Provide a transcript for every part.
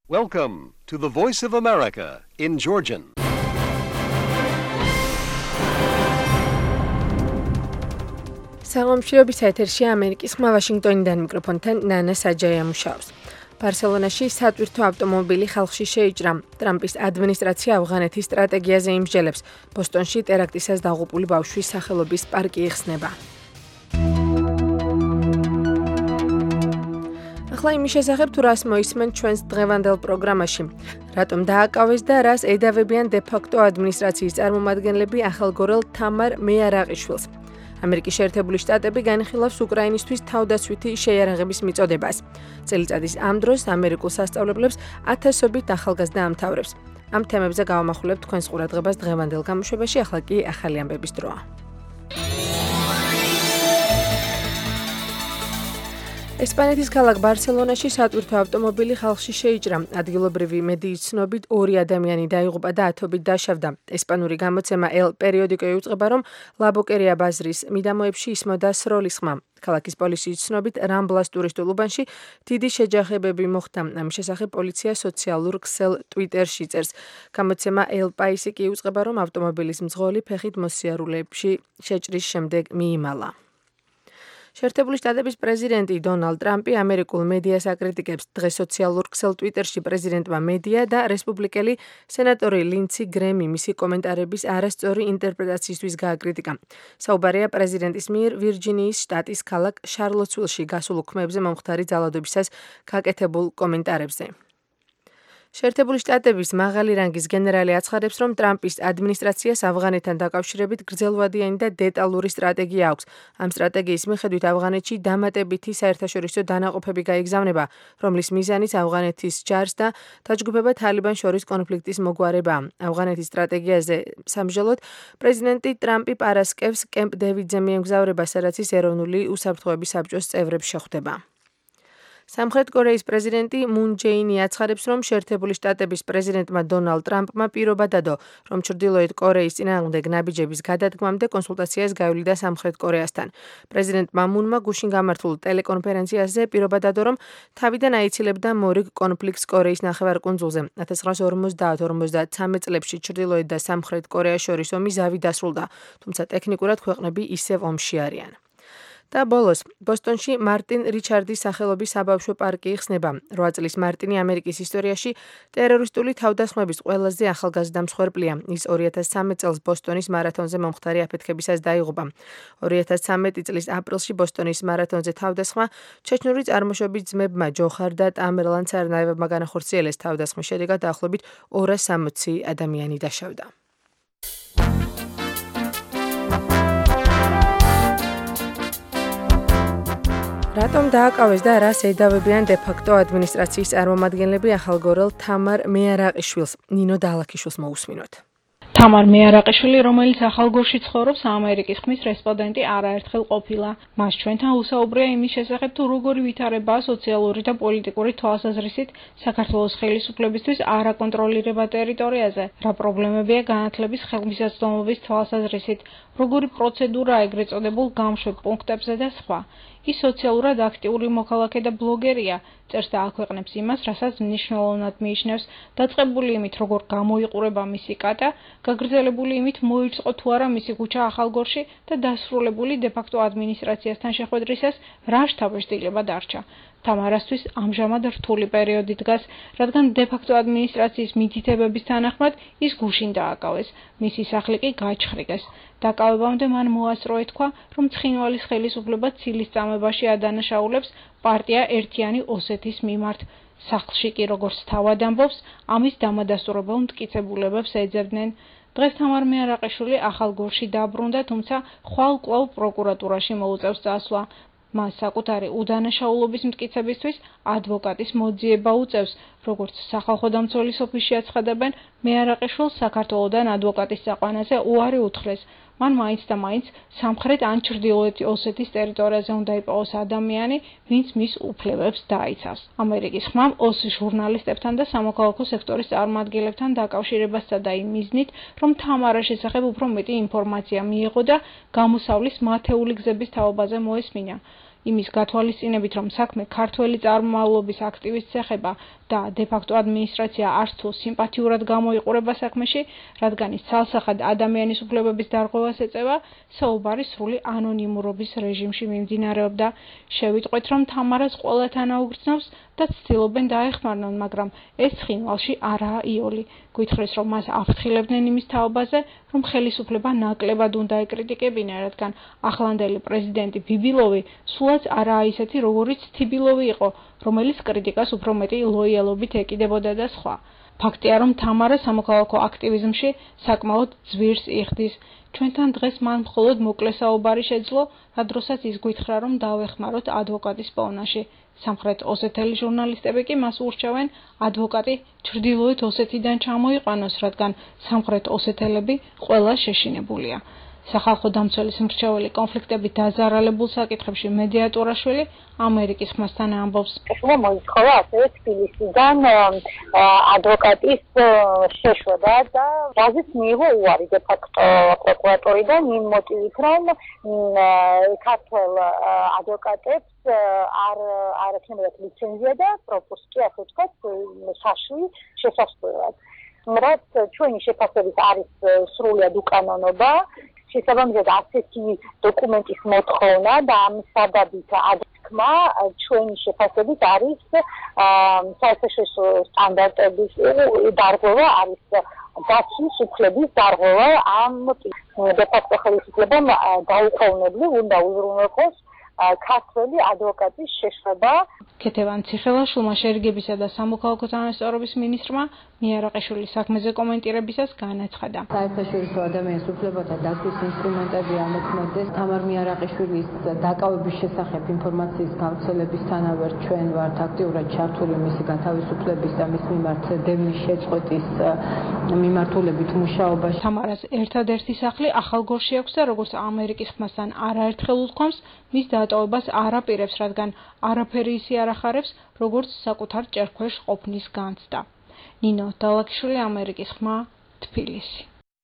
Welcome to the Voice of America in Georgian. საღამოშრობის ეთერში ამერიკის ხმა ვაშინგტონიდან მიკროფონთან ნანა საჯაია მუშაობს. ბარსელონაში სატვირთო ავტომობილი ხალხში შეიჭრა. ტრამპის ადმინისტრაცია ავღანეთის სტრატეგიაზე იმსჯელებს. ბოსტონში ტერაქტისას დაღუპული ბავშვის სახელობის პარკი იხსნება. ახლა იმის შესახებ თუ რას მოისმენ ჩვენს დღევანდელ პროგრამაში. რატომ დააკავეს და რას ედავებიან დე-ფაქტო ადმინისტრაციის წარმომადგენლები ახალგორელ თამარ მეარაყიშვილს. ამერიკის შეერთებული შტატები განიხილავს უკრაინისთვის თავდაცვითი შეიარაღების მიწოდებას. წელიწადის ამ დროს ამერიკულ სასწავლებლებს ათასობით ახალგაზრდა ამთავრებს. ამ თემებზე გავამახვილებთ თქვენს ყურადღებას დღევანდელ გამოშვებაში, ახლა კი ახალი ამბების დროა. ესპანეთის ქალაქ ბარსელონაში სატვირთო ავტომობილი ხალხში შეიჭრა. ადგილობრივი მედიის ცნობით 2 ადამიანი დაიღუპა და ათობით დაშავდა. ესპანური გამოცემა El Periódico იუწყება, რომ ლაბოკერია ბაზრის მიდამოებში ისმოდა სროლის ხმა. ქალაქის პოლიციის ცნობით რამბლას ტურისტულ უბანში დიდი შეჯახებები მოხდა. ამის შესახებ პოლიცია სოციალურ ქსელ ტვიტერში წერს. გამოცემა El País კი იუწყება, რომ ავტომობილის მძღოლი ფეხით მოსიარულეებში შეჭრის შემდეგ მიიმალა. შეერთებული შტატების პრეზიდენტი დონალდ ტრამპი ამერიკულ მედიას აკრიტიკებს. დღეს სოციალურ ქსელ ტვიტერში პრეზიდენტმა მედია და რესპუბლიკელი სენატორი ლინდსი გრემი მისი კომენტარების არასწორი ინტერპრეტაციისთვის გააკრიტიკა. საუბარია პრეზიდენტის მიერ ვირჯინიის შტატის ქალაქ შარლოტსვილში გასულ უქმეებზე მომხდარი ძალადობისას გაკეთებულ კომენტარებზე. შეერთებული შტატების მაღალი რანგის გენერალი აცხადებს, რომ ტრამპის ადმინისტრაციას ავღანეთთან დაკავშირებით გრძელვადიანი და დეტალური სტრატეგია აქვს. ამ სტრატეგიის მიხედვით ავღანეთში დამატებითი საერთაშორისო დანაყოფები გაიგზავნება, რომლის მიზანიც ავღანეთის ჯარს და დაჯგუფება თალიბანს შორის კონფლიქტის მოგვარებაა. ავღანეთის სტრატეგიაზე სამჟელოდ პრეზიდენტი ტრამპი პარასკევს კემპ დევიდზე მიემგზავრება, სადაც ის ეროვნული უსაფრთხოების საბჭოს წევრებს შეხვდება. სამხრეთ კორეის პრეზიდენტი მუნ ჯეინი აცხადებს, რომ შეერთებული შტატების პრეზიდენტმა დონალდ ტრამპმა პირობა დადო, რომ ჩრდილოეთ კორეის წინააღმდეგ ნაბიჯების გადადგმამდე კონსულტაციას გაევლიდა სამხრეთ კორეასთან. პრეზიდენტმა მუნმა გუშინ გამართულ ტელეკონფერენციაზე პირობა დადო, რომ თავიდან აიცილებდა მორიგ კონფლიქტს კორეის ნახევარკუნძულზე. 1950-53 წლებში ჩრდილოეთ და სამხრეთ კორეას შორის ომი ზავი დასრულდა, თუმცა ტექნიკურად ქვეყნები ისევ ომში არიან. და ბოლოს, ბოსტონში მარტინ რიჩარდის სახელობის საბავშვო პარკი იხსნება. 8 წლის მარტინი ამერიკის ისტორიაში ტერორისტული თავდასხმების ყველაზე ახალგაზრდა მსხვერპლია. ის 2013 წელს ბოსტონის მარათონზე მომხდარი აფეთქებისას დაიღუპა. 2013 წლის აპრილში ბოსტონის მარათონზე თავდასხმა ჩეჩნური წარმოშობის ძმებმა ჯოხარ და ტამერლან ცარნაევებმა განახორციელეს. თავდასხმის შედეგად დაახლოებით 260 ადამიანი დაშავდა. რატომ დააკავეს და რას ედავებიან დე-ფაქტო ადმინისტრაციის წარმომადგენლები ახალგორელ თამარ მეარაყიშვილს? ნინო დალაქიშვილს მოусმინოთ. თამარ მეარაყიშვილი, რომელიც ახალგორში ცხოვრობს, ამერიკის ხმის რესპონდენტი არაერთხელ ყოფილა. მას ჩვენთან უსაუბრია იმის შესახებ, თუ როგორი ვითარებაა სოციალური და პოლიტიკური თვალსაზრისით საქართველოს ხელისუფლებისთვის არაკონტროლირება ტერიტორიაზე, რა პრობლემებია განათლების ხელმისაწვდომობის თვალსაზრისით, როგორი პროცედურაა ეგრეთ წოდებულ გამშვებ პუნქტებზე და სხვა. ის სოციალურად აქტიური მოქალაქე და ბლოგერია, წერს და აქვეყნებს იმას, რასაც მნიშვნელოვნად მიიჩნევს, დაწყებული იმით, როგორ გამოიყურება მისი კატა, გაგრძელებული იმით, მოიწყო თუ არა მისი ქუჩა ახალგორში და დასრულებული დე-ფაქტო ადმინისტრაციასთან შეხვედრისას, რა შთაბეჭდილება დარჩა. თამარასთვის ამჟამად რთული პერიოდი დგას, რადგან დე-ფაქტო ადმინისტრაციის მითითებების თანახმად ის გუშინ დააკავეს, მისი სახლი კი გაჩხრიგეს. დაკავებამდე მან მოასწრო ეთქვა, რომ ცხინვალის ხელისუფლება ცილის წამებაში ადანაშაულებს პარტია ერთიანი ოსეთის მიმართ. სახლში კი, როგორც თავად ამბობს, ამის დამადასტურებელ მტკიცებულებებს ეძებდნენ. დღეს თამარ მეარაყიშვილი ახალგორში დაბრუნდა, თუმცა ხვალ კვლავ პროკურატურაში მოუწევს წასვლა. მას საკუთარი უდანაშაულობის მტკიცებისთვის ადვოკატის მოძიება უწევს, როგორც სახალხო დამცველის ოფისში აცხადებენ, მეარაყიშვილს საქართველოდან ადვოკატის წაყვანაზე უარი უთხრეს. მან მაინც და მაინც სამხრეთ ან ჩრდილოეთი ოსეთის ტერიტორიაზე უნდა იპოვოს ადამიანი, ვინც მის უფლებებს დაიცავს. ამერიკის ხმამ ოსის ჟურნალისტებთან და სამოქალაქო სექტორის წარმომადგენლებთან დაკავშირებასა და იმ მიზნით, რომ თამარას შესახებ უფრო მეტი ინფორმაცია მიიღო და გამოსავლის მათეული გზების თაობაზე მოესმინა. იმის გათვალისწინებით, რომ საქმე ქართველი წარმომავლობის აქტივისტს ეხება და დე-ფაქტო ადმინისტრაცია არც თუ სიმპათიურად გამოიყურება საქმეში, რადგან ის ცალსახად ადამიანის უფლებების დარღვევას ეწევა, საუბარი სრული ანონიმურობის რეჟიმში მიმდინარეობდა. შევიტყვეთ, რომ თამარას ყველათან აუგრძნობს და ცდილობენ დაეხმარნონ, მაგრამ ეს ცხინვალში არაა იოლი. გითხრეს, რომ მას აფრთხილებდნენ იმის თაობაზე, რომ ხელისუფლება ნაკლებად უნდა ეკრიტიკებინა, რადგან ახლანდელი პრეზიდენტი ბიბილოვი სულაც არაა ისეთი, როგორიც თიბილოვი იყო, რომელიც კრიტიკას უფრო მეტი ლოიალობით ეკიდებოდა და სხვა. ფაქტია, რომ თამარა სამოქალაქო აქტივიზმში საკმაოდ ძვირს იხდის. ჩვენთან დღეს მან მხოლოდ მოკლე საუბარი შეძლო, რა დროსაც ის გითხრა, რომ დავეხმაროთ ადვოკატის პოვნაში. სამხრეთ ოსეთელი ჟურნალისტები კი მას ურჩევენ ადვოკატი ჩრდილოეთ ოსეთიდან ჩამოიყვანოს, რადგან სამხრეთ ოსეთელები ყველა შეშინებულია. სახალხო დამცველის მრჩეველი კონფლიქტებით დაზარალებულ საკითხებში მედიატორაშვილი ამერიკის ხმასთან ამბობს. უნდა მოითხოვა ასევე თბილისიდან ადვოკატის შეშვება და რაზეც მიიღო უარი დე-ფაქტო პროკურატორიდან იმ მოტივით, რომ ქართველ ადვოკატებს არ ექნებოდათ ლიცენზია და პროპუსკი, ასე ვთქვათ, საშლი შესასვლელად. რაც ჩვენი შეფასებით არის სრულად უკანონობა. შესაბამისად ასეთი დოკუმენტის მოთხოვნა და ამ საბაბით აღქმა ჩვენი შეფასებით არის საერთაშორისო სტანდარტების დარღვევა, არის დაცვის უფლების დარღვევა. ამ დე-ფაქტო ხელისუფლებამ დაუყოვნებლივ უნდა უზრუნველყოს ქართველი ადვოკატის შეშვება. ქეთევან ციხელაშვილმა შერიგებისა და სამოქალაქო თანასწორობის მინისტრმა მიარაყიშვილის საქმეზე კომენტირებისას განაცხადა. საერთაშორისო ადამიანის უფლებათა დაცვის ინსტრუმენტები ამოქმედდეს. თამარ მიარაყიშვილის დაკავების შესახებ ინფორმაციის გავრცელებისთანავე ჩვენ ვართ აქტიურად ჩართული მისი გათავისუფლების და მის მიმართ დევნის შეწყვეტის მიმართულებით მუშაობაში. თამარას ერთადერთი სახლი ახალგორში აქვს და როგორც ამერიკის ხმასთან არაერთხელ უთქვამს, მის დატოვებას არ აპირებს, რადგან არაფერი ისე არ ახარებს, როგორც საკუთარ ჭერქვეშ ყოფნის განცდა. ნინო დალაკიშვილი, ამერიკის ხმა, თბილისი.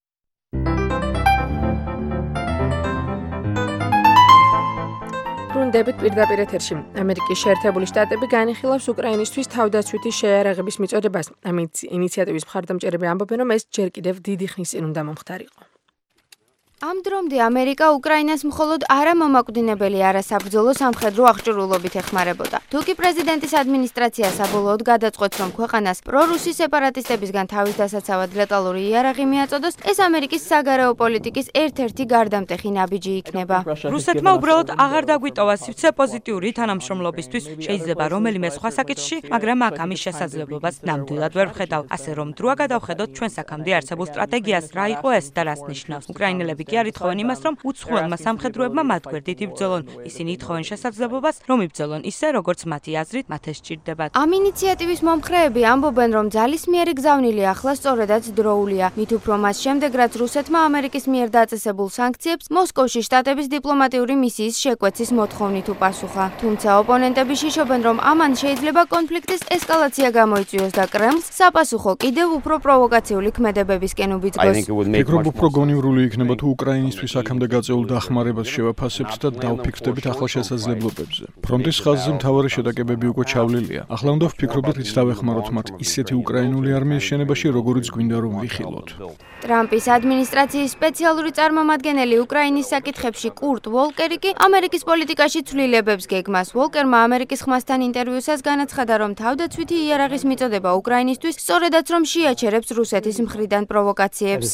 ბრუნდებით პირდაპირ ეთერში. ამერიკის შეერთებული შტატები განიხილავს უკრაინისთვის თავდაცვითი შეიარაღების მიწოდებას. ამ ინიციატივის მხარდამჭერები ამბობენ, რომ ეს ჯერ კიდევ დიდი ხნის წინ უნდა მომხდარიყო. ამ დრომდე ამერიკა უკრაინას მხოლოდ არამომაკვდინებელი არასაბრძოლო სამხედრო აღჭურვილობით ეხმარებოდა. თუკი პრეზიდენტის ადმინისტრაცია საბოლოოდ გადაწყვეტს, რომ ქვეყანას პრორუსი სეპარატისტებისგან თავის დასაცავად ლეტალური იარაღი მიაწოდოს, ეს ამერიკის საგარეო პოლიტიკის ერთ-ერთი გარდამტეხი ნაბიჯი იქნება. რუსეთმა უბრალოდ აღარ დაგვიტოვა სივრცე პოზიტიური თანამშრომლობისთვის. შეიძლება რომელიმე სხვა საკითხში, მაგრამ აქ ამის შესაძლებლობას ნამდვილად ვერ ვხედავ. ასე რომ დროა გადავხედოთ ჩვენ საქამდე არსებულ სტრატეგიას, რა იყო ეს და რას ნიშნავს. უკრაინელები კი არ ითხოვენ იმას, რომ უცხოელმა სამხედროებმა მათ გვერდით იბრძოლონ. ისინი ითხოვენ შესაძლებლობას, რომ იბრძოლონ ისე, როგორც მათი აზრით მათ ეს სჭირდებათ. ამ ინიციატივის მომხრეები ამბობენ, რომ ძალისმიერი გზავნილი ახლა სწორედაც დროულია. მით უფრო მას შემდეგ, რაც რუსეთმა ამერიკის მიერ დაწესებულ სანქციებს მოსკოვში შტატების დიპლომატიური მისიის შეკვეცის მოთხოვნით უპასუხა. თუმცა ოპონენტები შიშობენ, რომ ამან შეიძლება კონფლიქტის ესკალაცია გამოიწვიოს და კრემლს საპასუხო კიდევ უფრო პროვოკაციული ქმედებებისკენ უბიძგოს. ფიქრობ, უფრო გონივრული იქნება თუ უკრაინისთვის აქამდე გაწეულ დახმარებას შევაფასებთ და დავფიქრდებით ახალ შესაძლებლობებზე. ფრონტის ხაზზე მთავარი შეტაკებები უკვე ჩავლილია. ახლა უნდა ვფიქრობთ, რის დავეხმაროთ მათ ისეთი უკრაინული არმიის შენებაში, როგორიც გვინდა რომ ვიხილოთ. ტრამპის ადმინისტრაციის სპეციალური წარმომადგენელი უკრაინის საკითხებში კურტ ვოლკერი კი ამერიკის პოლიტიკაში ცვლილებებს გეგმას. ვოლკერმა ამერიკის ხმასთან ინტერვიუსას განაცხადა, რომ თავდაცვითი იარაღის მიწოდება უკრაინისთვის სწორედაც რომ შეაჩერებს რუსეთის მხრიდან პროვოკაციებს.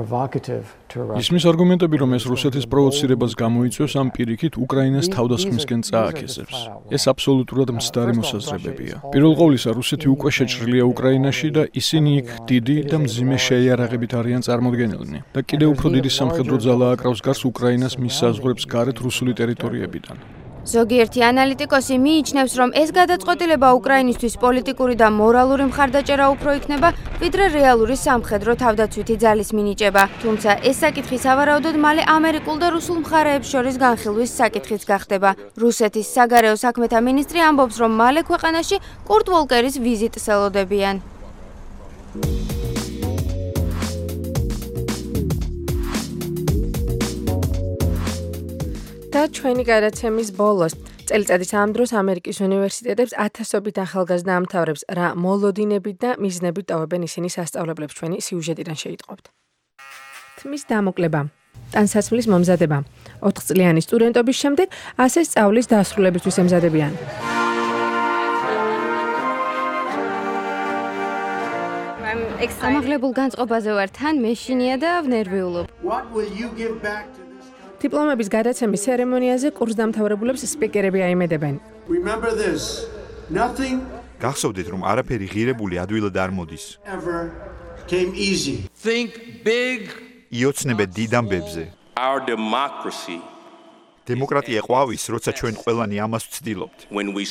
ისმის არგუმენტები, რომ ეს რუსეთის პროვოცირებას გამოიწვევს, ამ პირიქით უკრაინას თავდასხმისკენ წააქეზებს. ეს აბსოლუტურად მცდარი მოსაზრებებია. პირველ ყოვლისა, რუსეთი უკვე შეჭრილია უკრაინაში და ისინი იქ დიდი და მძიმე შეიარაღებით არიან წარმოდგენილნი და კიდევ უფრო დიდი სამხედრო ძალა აკრავს გარს უკრაინას მის საზღვრებს გარეთ რუსული ტერიტორიებიდან. ზოგიერთი ანალიტიკოსი მიიჩნევს, რომ ეს გადაწყვეტილება უკრაინისთვის პოლიტიკური და მორალური მხარდაჭერა უფრო იქნება, ვიდრე რეალური სამხედრო თავდაცვითი ძალის მინიჭება. თუმცა ეს საკითხი სავარაუდოდ მალე ამერიკულ და რუსულ მხარეებს შორის განხილვის საკითხიც გახდება. რუსეთის საგარეო საქმეთა მინისტრი ამბობს, რომ მალე ქვეყანაში კურტ ვოლკერის ვიზიტს ელოდებიან. და ჩვენი გადაცემის ბოლოს წელიწადის ამ დროს ამერიკის უნივერსიტეტებს ათასობით ახალგაზრდა ამთავრებს რა მოლოდინებით და მიზნებით ტოვებენ ისინი სასწავლებლებს ჩვენი სიუჟეტიდან შეიტყობთ. თმის დამოკლება, ტანსაცმლის მომზადება, 4 წლიანი სტუდენტობის შემდეგ ასე სწავლის დასრულებისთვის ემზადებიან. ამაღლებულ განწყობაზე ვარ, თან მეშინია და ვნერვიულობ. დიპლომების გადაცემის ცერემონიაზე კურსდამთავრებულებს სპიკერები აიმედებენ. გახსოვდეთ, რომ არაფერი ღირებული ადვილად არ მოდის. იოცნებეთ დიდ ამბებზე. დემოკრატია ყვავის, როცა ჩვენ ყველანი ამას ვცდილობთ.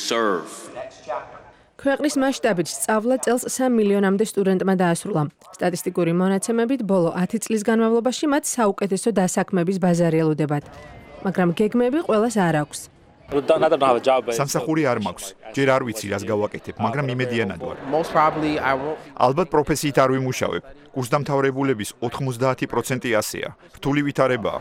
ქვეყნის მასშტაბით სწავლა წელს 3 მილიონამდე სტუდენტმა დაასრულა. სტატისტიკური მონაცემებით ბოლო 10 წლის განმავლობაში მათ საუკეთესო დასაქმების ბაზარი ელოდებათ. მაგრამ გეგმები ყველას არ აქვს. სამსახური არ მაქვს. ჯერ არ ვიცი რას გავაკეთებ, მაგრამ იმედიანად ვარ. ალბათ პროფესიით არ ვიმუშავებ. კურსდამთავრებულების 90% ასეა. რთული ვითარებაა.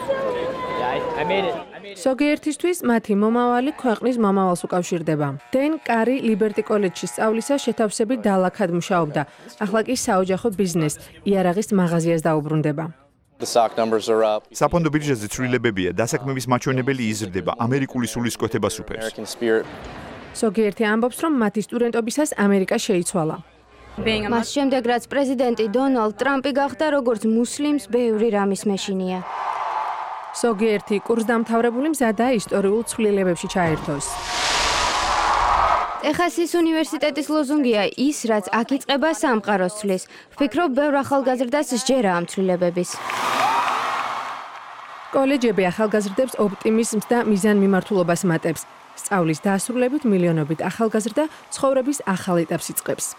ზოგიერთისთვის მათი მომავალი ქვეყნის მომავალს უკავშირდება. დენ კარი ლიბერტი კოლეჯში სწავლისას შეთავსებით დალაქად მუშაობდა. ახლა კი საოჯახო ბიზნესს, იარაღის მაღაზიას დაუბრუნდება. საფონდო ბირჟაზე ცვლილებებია, დასაქმების მაჩვენებელი იზრდება, ამერიკული სულისკვეთება სუფერს. ზოგიერთი ამბობს, რომ მათი სტუდენტობისას ამერიკა შეიცვალა. მას შემდეგ რაც პრეზიდენტი დონალდ ტრამპი გახდა, როგორც მუსლიმს ბევრი რამის მეშინია. ზოგიერთი კურსდამთავრებული მზადაა ისტორიულ ცვლილებებში ჩაერთოს. ტეხასის უნივერსიტეტის ლოზუნგია ის, რაც აქ იწყება სამყაროს ცვლის. ვფიქრობ, ბევრ ახალგაზრდას სჯერა ამ ცვლილებების. კოლეჯები ახალგაზრდებს ოპტიმიზმს და მიზანმიმართულობას მატებს. სწავლის დასრულებით მილიონობით ახალგაზრდა ცხოვრების ახალ ეტაპს იწყებს.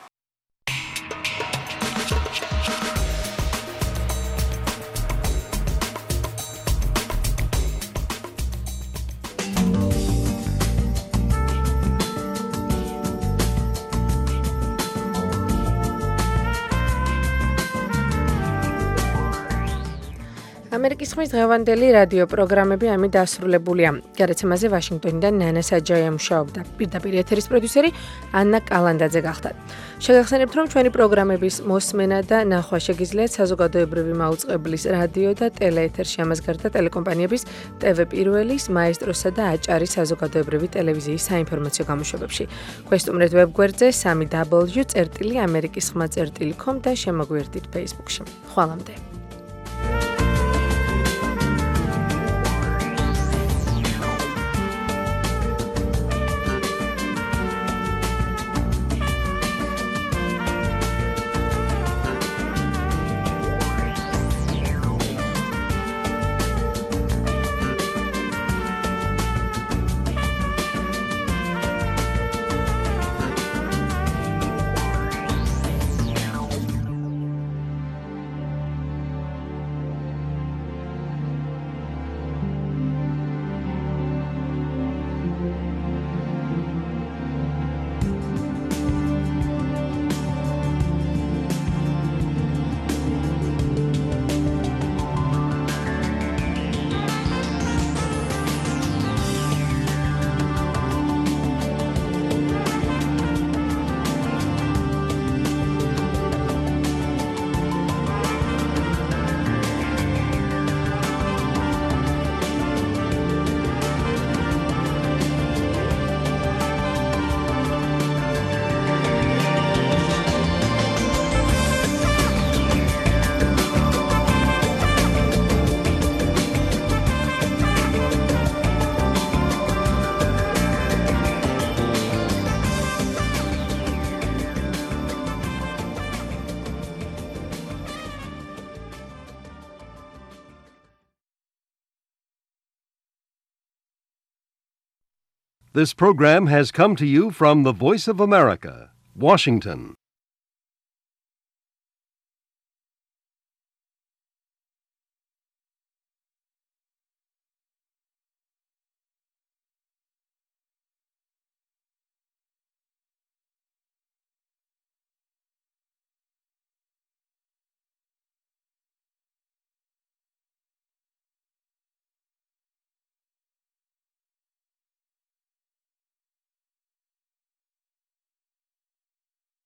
ამერიკის ხმის დღევანდელი რადიო პროგრამები ამით დასრულებულია. გადაცემაზე ვაშინგტონიდან ნანა საჯაია მუშაობდა. პირდაპირ ეთერის პროდიუსერი ანა კალანდაძე გახდათ. შეგახსენებთ, რომ ჩვენი პროგრამების მოსმენა და ნახვა შეგიძლიათ საზოგადოებრივი მაუწყებლის რადიო და ტელეეთერში, ამას გარდა ტელეკომპანიების TV პირველის, მაესტროსა და აჭარის საზოგადოებრივი ტელევიზიის საინფორმაციო გამოშვებებში. გვესტუმრეთ ვებგვერდზე www.amerikiskhma.com და შემოგვიერთდით Facebook-ში. ხვალამდე. This program has come to you from the Voice of America, Washington.